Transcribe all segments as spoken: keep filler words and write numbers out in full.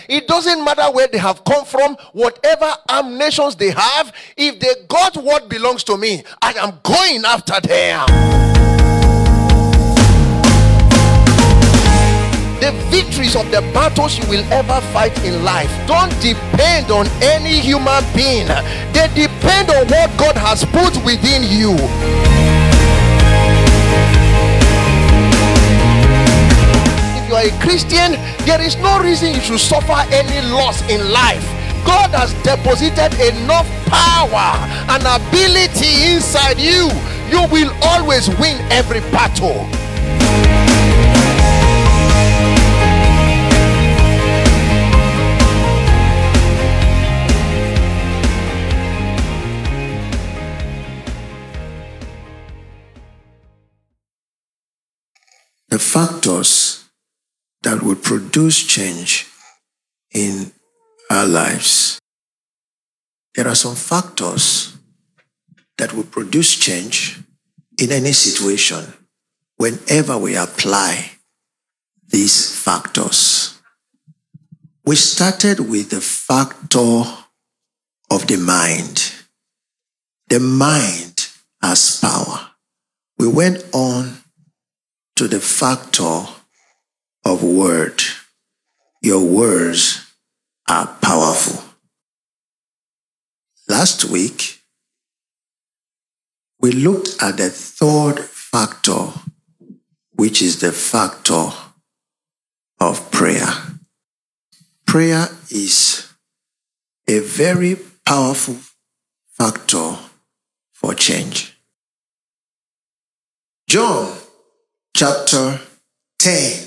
It doesn't matter where they have come from, whatever armed nations they have, if they got what belongs to me, I am going after them. The victories of the battles you will ever fight in life don't depend on any human being. They depend on what God has put within you. If you are a Christian, there is no reason you should suffer any loss in life. God has deposited enough power and ability inside you. You will always win every battle. The factors that will produce change in our lives. There are some factors that will produce change in any situation whenever we apply these factors. We started with the factor of the mind. The mind has power. We went on to the factor of word. Your words are powerful. Last week, we looked at the third factor, which is the factor of prayer. Prayer is a very powerful factor for change. John chapter ten.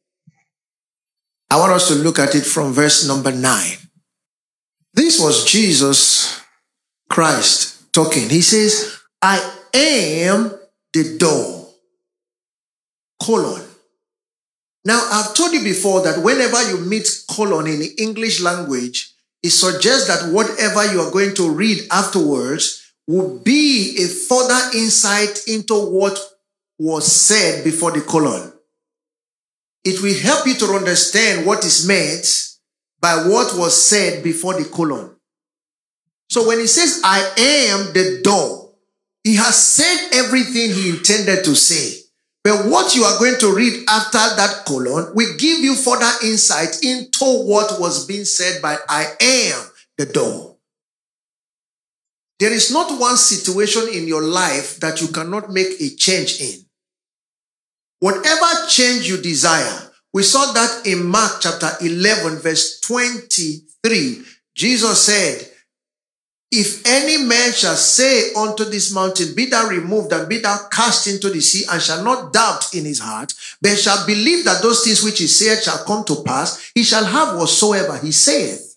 I want us to look at it from verse number nine. This was Jesus Christ talking. He says, I am the door. Colon. Now, I've told you before that whenever you meet colon in the English language, it suggests that whatever you are going to read afterwards will be a further insight into what was said before the colon. It will help you to understand what is meant by what was said before the colon. So when he says, I am the door, he has said everything he intended to say. But what you are going to read after that colon will give you further insight into what was being said by I am the door. There is not one situation in your life that you cannot make a change in. Whatever change you desire, we saw that in Mark chapter eleven, verse twenty-three. Jesus said, if any man shall say unto this mountain, be thou removed and be thou cast into the sea, and shall not doubt in his heart, but shall believe that those things which he saith shall come to pass, he shall have whatsoever he saith.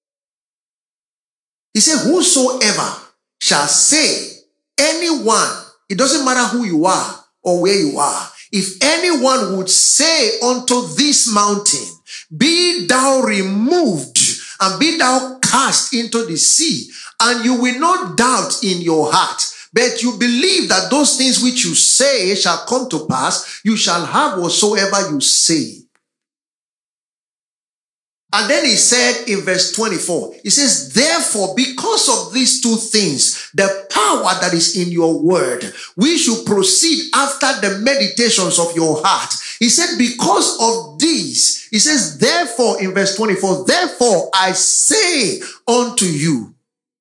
He said, whosoever shall say, anyone, it doesn't matter who you are or where you are, if anyone would say unto this mountain, be thou removed and be thou cast into the sea, and you will not doubt in your heart, but you believe that those things which you say shall come to pass, you shall have whatsoever you say. And then he said in verse twenty-four, he says, therefore, because of these two things, the power that is in your word, we should proceed after the meditations of your heart. He said, because of these, he says, therefore, in verse twenty-four, therefore I say unto you.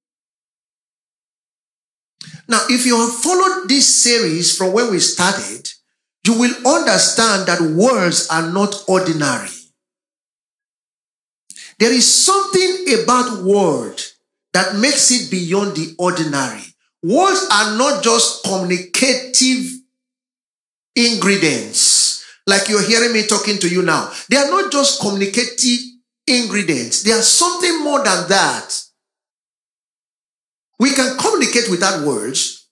Now, if you have followed this series from when we started, you will understand that words are not ordinary. There is something about word that makes it beyond the ordinary. Words are not just communicative ingredients, like you're hearing me talking to you now. They are not just communicative ingredients. They are something more than that. We can communicate without words.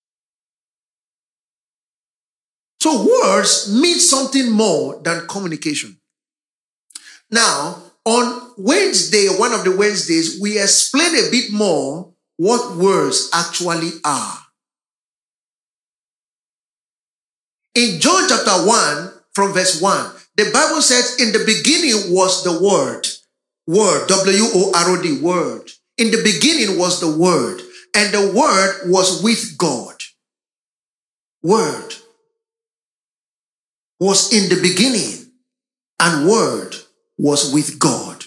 So words mean something more than communication. Now, on Wednesday, one of the Wednesdays, we explain a bit more what words actually are. In John chapter one, from verse one, the Bible says, in the beginning was the Word, Word, W O R O D, word. In the beginning was the Word, and the Word was with God. Word was in the beginning, and Word was with God.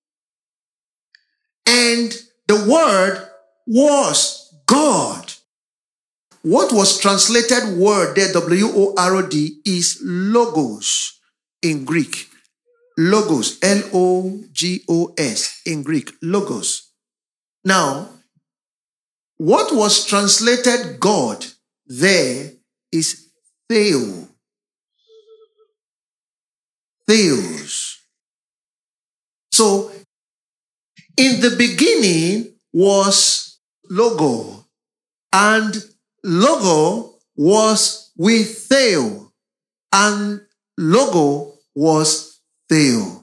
And the Word was God. What was translated word there, W O R O D, is logos in Greek. Logos, L O G O S in Greek, logos. Now, what was translated God there is Theo. Theos. So, in the beginning was Logo, and Logo was with Theo, and Logo was Theo.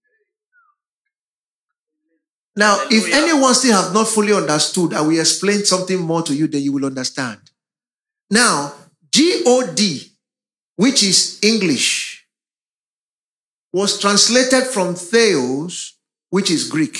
Now, if anyone still have not fully understood, I will explain something more to you, then you will understand. Now, G O D, which is English, was translated from Theos, which is Greek.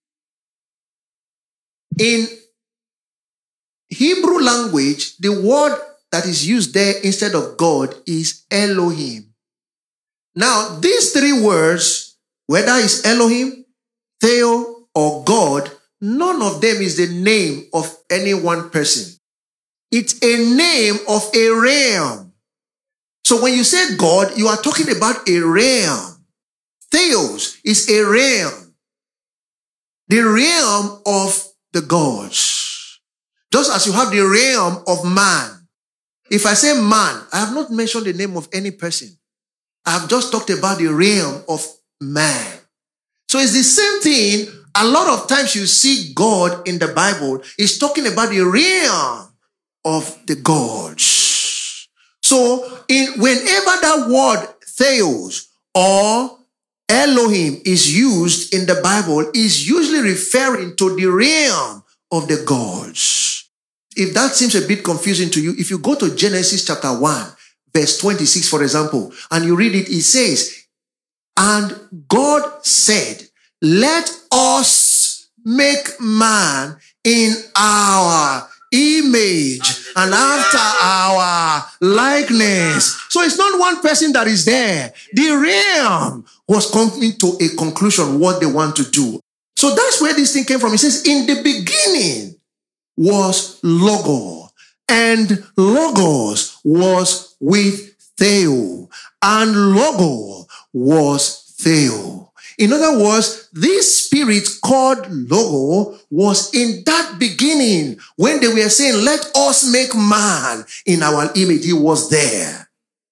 In Hebrew language, the word that is used there instead of God is Elohim. Now, these three words, whether it's Elohim, Theo, or God, none of them is the name of any one person. It's a name of a realm. So when you say God, you are talking about a realm. Theos is a realm. The realm of the gods. Just as you have the realm of man. If I say man, I have not mentioned the name of any person. I have just talked about the realm of man. So it's the same thing. A lot of times you see God in the Bible is talking about the realm of the gods. So in whenever that word Theos or Elohim is used in the Bible, is usually referring to the realm of the gods. If that seems a bit confusing to you, if you go to Genesis chapter one, verse twenty-six, for example, and you read it, it says, and God said, let us make man in our image and after our likeness. So it's not one person that is there. The realm was coming to a conclusion what they want to do. So that's where this thing came from. It says, in the beginning was Logo, and Logos was with Theo, and Logo was Theo. In other words, this spirit called Logo was in that beginning when they were saying, let us make man in our image. He was there.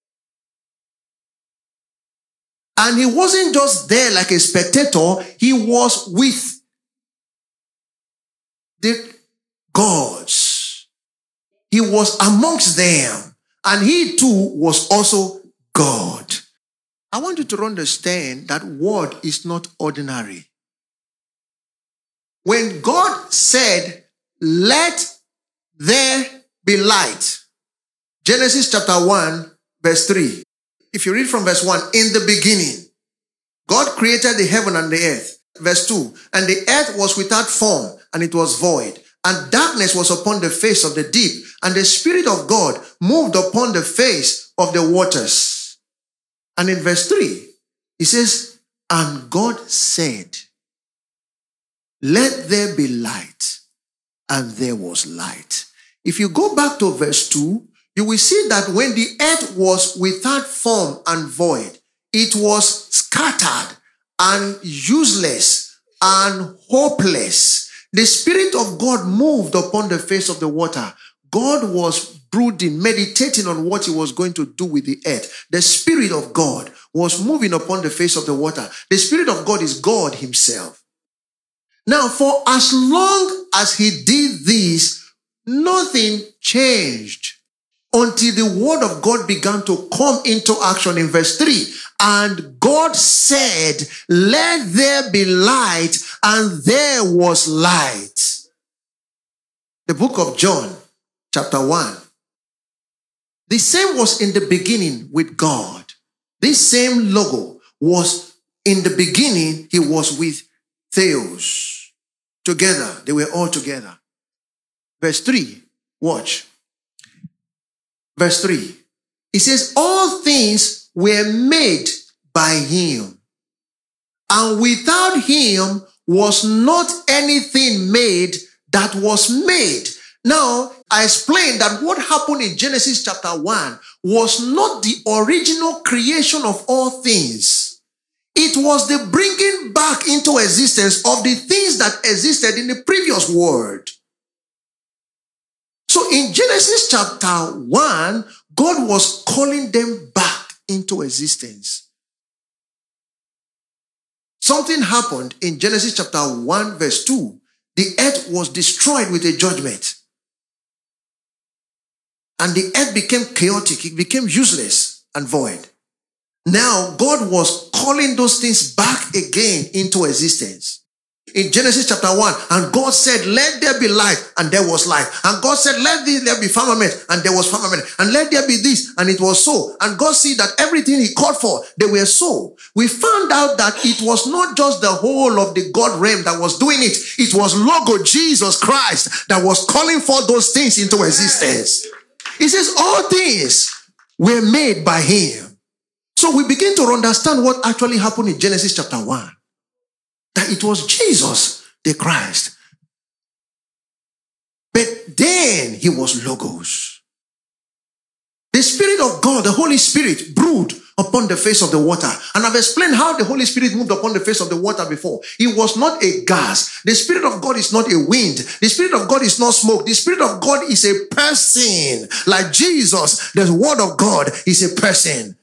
And he wasn't just there like a spectator. He was with the gods. He was amongst them. And he too was also God. I want you to understand that word is not ordinary. When God said, let there be light, Genesis chapter one, verse three. If you read from verse one, in the beginning, God created the heaven and the earth. Verse two, and the earth was without form, and it was void, and darkness was upon the face of the deep, and the Spirit of God moved upon the face of the waters. And in verse three, it says, and God said, let there be light, and there was light. If you go back to verse two, you will see that when the earth was without form and void, it was scattered and useless and hopeless. The Spirit of God moved upon the face of the water. God was brooding, meditating on what he was going to do with the earth. The Spirit of God was moving upon the face of the water. The Spirit of God is God himself. Now, for as long as he did this, nothing changed until the word of God began to come into action in verse three. And God said, let there be light, and there was light. The book of John, chapter one. The same was in the beginning with God. This same Logo was in the beginning, he was with Theos. Together. They were all together. Verse three. Watch. Verse three. It says, all things were made by him. And without him was not anything made that was made. Now, I explained that what happened in Genesis chapter one was not the original creation of all things. It was the bringing back into existence of the things that existed in the previous world. So in Genesis chapter one, God was calling them back into existence. Something happened in Genesis chapter one verse two. The earth was destroyed with a judgment. And the earth became chaotic. It became useless and void. Now God was calling those things back again into existence. In Genesis chapter one, and God said, let there be light, and there was light. And God said, let there be firmament, and there was firmament. And let there be this, and it was so. And God see that everything he called for, they were so. We found out that it was not just the whole of the God realm that was doing it. It was Logo, Jesus Christ, that was calling for those things into existence. He says, all things were made by him. So we begin to understand what actually happened in Genesis chapter one. That it was Jesus, the Christ. But then he was Logos. The Spirit of God, the Holy Spirit, brooded upon the face of the water. And I've explained how the Holy Spirit moved upon the face of the water before. It was not a gas. The Spirit of God is not a wind. The Spirit of God is not smoke. The Spirit of God is a person. Like Jesus, the Word of God is a person.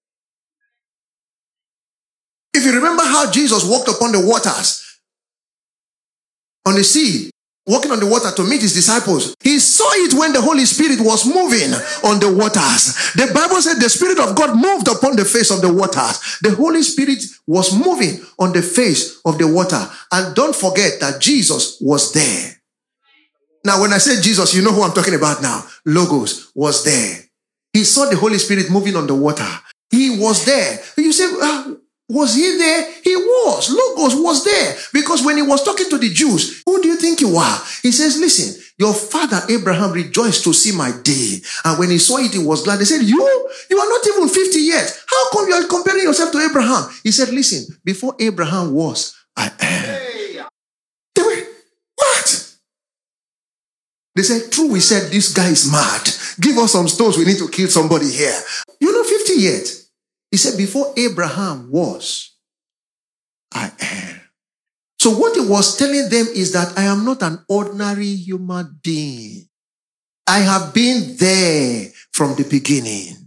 If you remember how Jesus walked upon the waters, on the sea, walking on the water to meet his disciples, he saw it when the Holy Spirit was moving on the waters. The Bible said the Spirit of God moved upon the face of the waters. The Holy Spirit was moving on the face of the water. And don't forget that Jesus was there. Now, when I say Jesus, you know who I'm talking about now. Logos was there. He saw the Holy Spirit moving on the water. He was there. You say, ah, was he there? He was. Logos was there. Because when he was talking to the Jews, who do you think you are? He says, listen, your father Abraham rejoiced to see my day. And when he saw it, he was glad. They said, you? You are not even fifty yet. How come you are comparing yourself to Abraham? He said, listen, before Abraham was, I am. They were, what? They said, true, we said, this guy is mad. Give us some stones. We need to kill somebody here. You're not fifty yet. He said, before Abraham was, I am. So what he was telling them is that I am not an ordinary human being. I have been there from the beginning.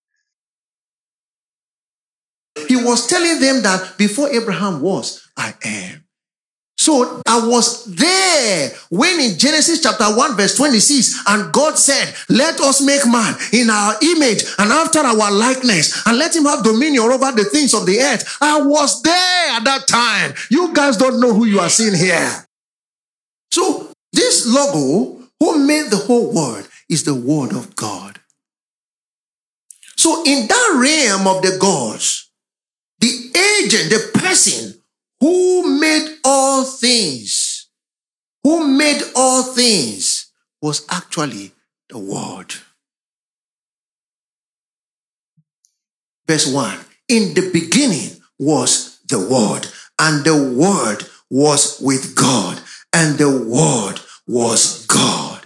He was telling them that before Abraham was, I am. So I was there when in Genesis chapter one verse twenty-six, and God said, let us make man in our image and after our likeness, and let him have dominion over the things of the earth. I was there at that time. You guys don't know who you are seeing here. So this Logo who made the whole world is the Word of God. So in that realm of the gods, the agent, the person who made all things, who made all things was actually the Word. Verse one, in the beginning was the Word, and the Word was with God, and the Word was God.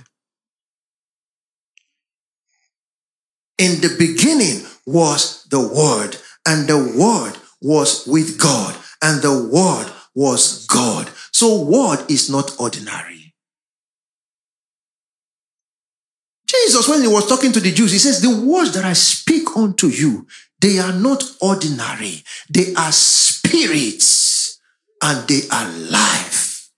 In the beginning was the Word, and the Word was with God, and the Word was God. So Word is not ordinary. Jesus, when he was talking to the Jews, he says, the words that I speak unto you, they are not ordinary. They are spirits and they are life.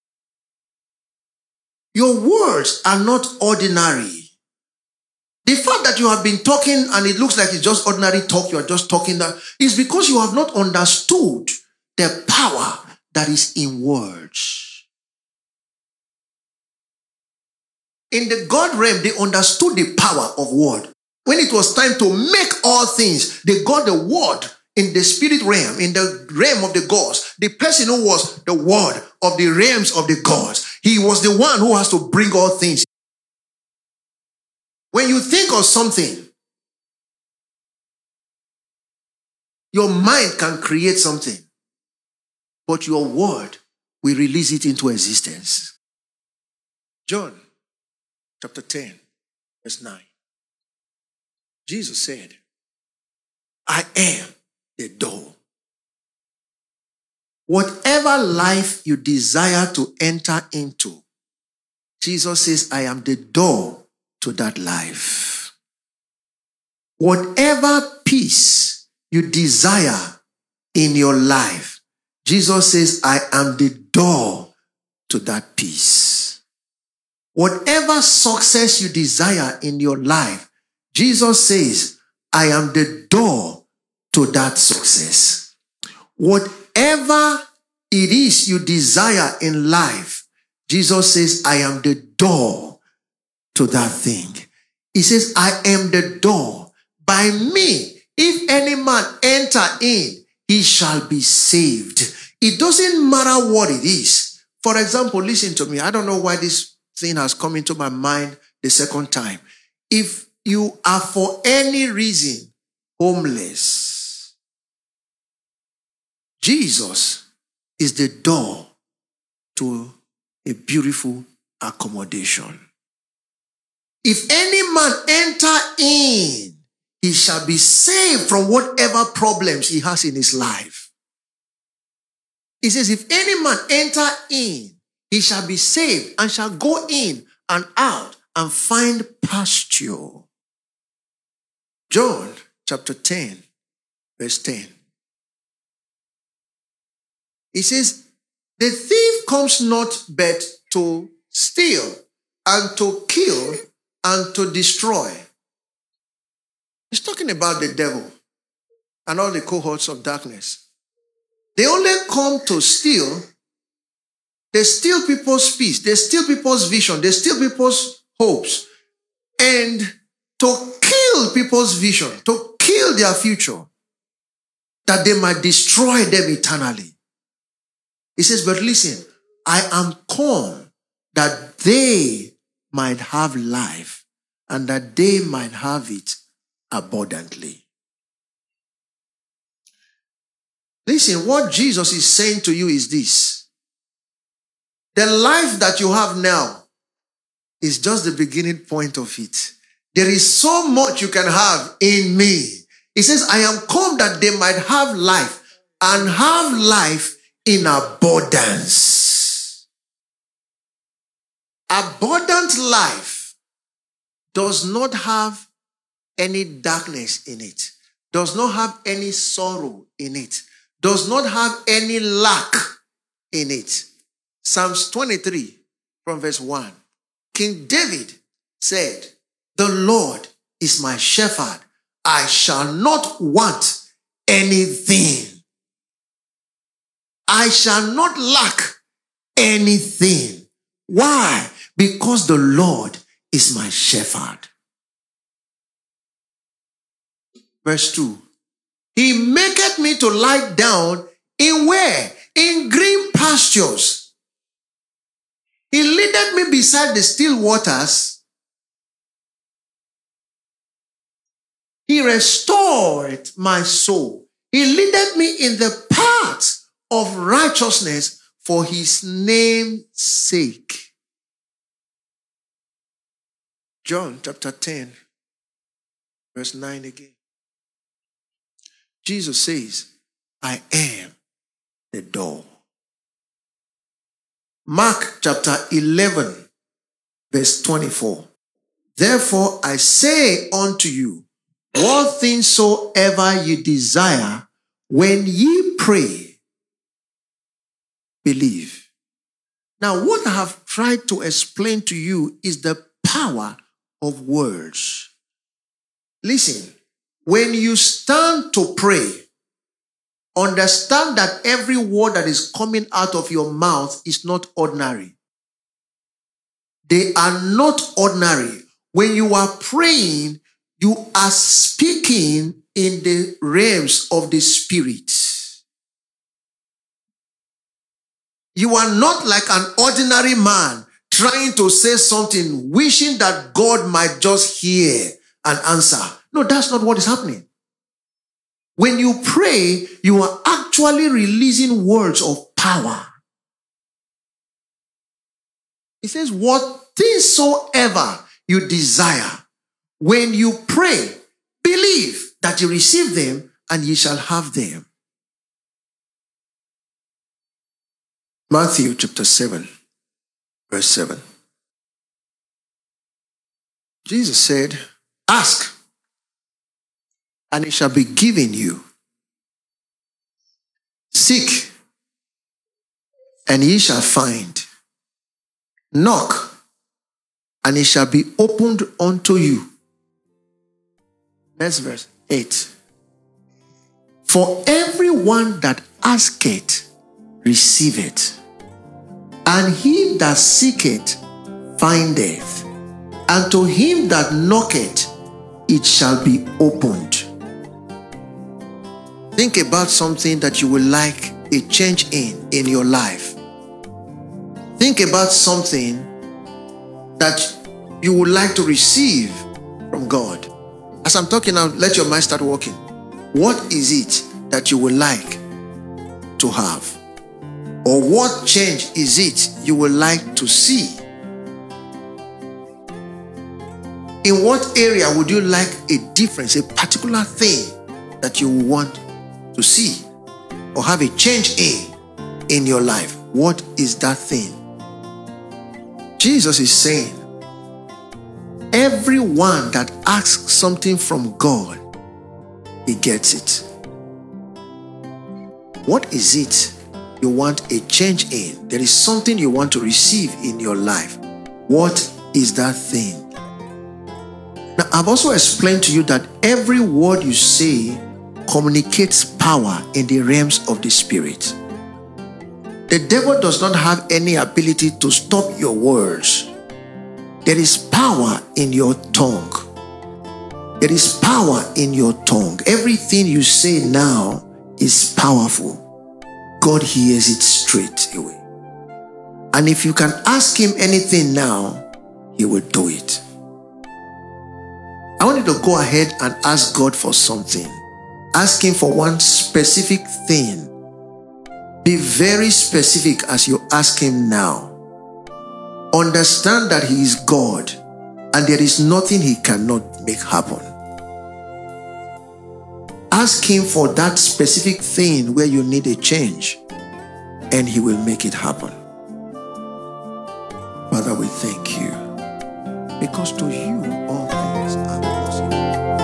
Your words are not ordinary. The fact that you have been talking and it looks like it's just ordinary talk, you are just talking, that is because you have not understood the power that is in words. In the God realm, they understood the power of word. When it was time to make all things, they got the word in the spirit realm, in the realm of the gods, the person who was the word of the realms of the gods, he was the one who has to bring all things. When you think of something, your mind can create something, but your word will release it into existence. John chapter ten, verse nine. Jesus said, I am the door. Whatever life you desire to enter into, Jesus says, I am the door to that life. Whatever peace you desire in your life, Jesus says, I am the door to that peace. Whatever success you desire in your life, Jesus says, I am the door to that success. Whatever it is you desire in life, Jesus says, I am the door to that thing. He says, I am the door. By me, if any man enter in, he shall be saved. It doesn't matter what it is. For example, listen to me. I don't know why this thing has come into my mind the second time. If you are for any reason homeless, Jesus is the door to a beautiful accommodation. If any man enter in, he shall be saved from whatever problems he has in his life. He says, if any man enter in, he shall be saved and shall go in and out and find pasture. John chapter ten, verse ten. He says, the thief comes not but to steal and to kill and to destroy. He's talking about the devil and all the cohorts of darkness. They only come to steal. They steal people's peace. They steal people's vision. They steal people's hopes. And to kill people's vision, to kill their future, that they might destroy them eternally. He says, but listen, I am come that they might have life and that they might have it abundantly. Listen, what Jesus is saying to you is this. The life that you have now is just the beginning point of it. There is so much you can have in me. He says, I am come that they might have life and have life in abundance. Abundant life does not have any darkness in it, does not have any sorrow in it, does not have any lack in it. Psalms twenty-three from verse one. King David said, the Lord is my shepherd. I shall not want anything. I shall not lack anything. Why? Because the Lord is my shepherd. Verse two. He maketh me to lie down in where? In green pastures. He leadeth me beside the still waters. He restored my soul. He leadeth me in the paths of righteousness for his name's sake. John chapter ten, verse nine again. Jesus says, I am the door. Mark chapter eleven, verse twenty-four. Therefore I say unto you, what things soever you desire, when ye pray, believe. Now, what I have tried to explain to you is the power of words. Listen, when you stand to pray, understand that every word that is coming out of your mouth is not ordinary. They are not ordinary. When you are praying, you are speaking in the realms of the spirit. You are not like an ordinary man trying to say something, wishing that God might just hear and answer. No, that's not what is happening. When you pray, you are actually releasing words of power. It says, what things soever you desire, when you pray, believe that you receive them and ye shall have them. Matthew chapter seven, verse seven. Jesus said, ask, and it shall be given you. Seek, and ye shall find. Knock, and it shall be opened unto you. Next verse, eight. For everyone that asketh, receiveth, and he that seeketh, findeth, and to him that knocketh, it shall be opened. Think about something that you would like a change in, in your life. Think about something that you would like to receive from God. As I'm talking now, let your mind start working. What is it that you would like to have? Or what change is it you would like to see? In what area would you like a difference, a particular thing that you want to see or have a change in in your life? What is that thing? Jesus is saying, everyone that asks something from God, he gets it. What is it you want a change in? There is something you want to receive in your life. What is that thing? Now, I've also explained to you that every word you say communicates power in the realms of the spirit. The devil does not have any ability to stop your words. There is power in your tongue. There is power in your tongue. Everything you say now is powerful. God hears it straight away. And if you can ask him anything now, he will do it. I want you to go ahead and ask God for something. Ask him for one specific thing. Be very specific as you ask him now. Understand that he is God and there is nothing he cannot make happen. Ask him for that specific thing where you need a change and he will make it happen. Father, we thank you because to you all things are possible.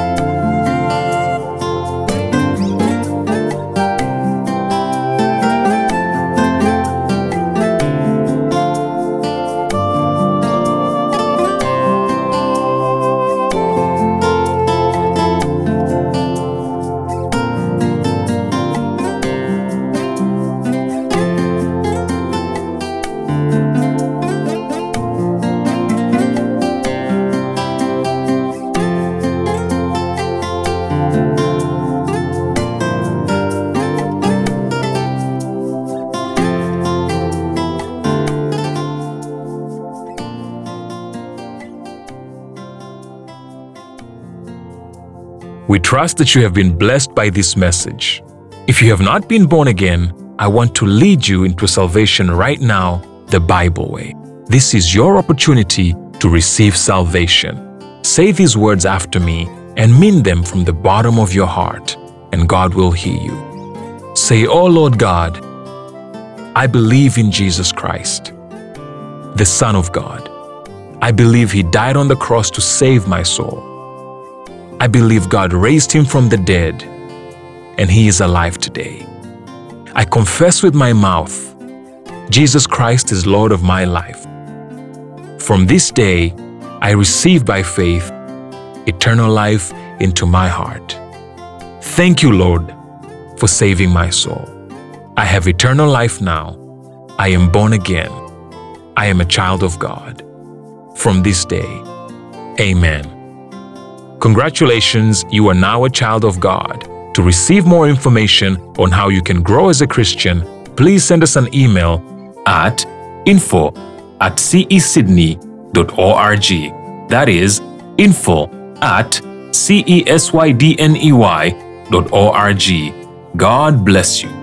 We trust that you have been blessed by this message. If you have not been born again, I want to lead you into salvation right now, the Bible way. This is your opportunity to receive salvation. Say these words after me and mean them from the bottom of your heart, and God will hear you. Say, "Oh Lord God, I believe in Jesus Christ, the Son of God. I believe He died on the cross to save my soul. I believe God raised Him from the dead, and He is alive today. I confess with my mouth, Jesus Christ is Lord of my life. From this day, I receive by faith eternal life into my heart. Thank you, Lord, for saving my soul. I have eternal life now. I am born again. I am a child of God. From this day, amen. Congratulations, you are now a child of God. To receive more information on how you can grow as a Christian, please send us an email at info at cesydney.org. That is info at cesydney.org. God bless you.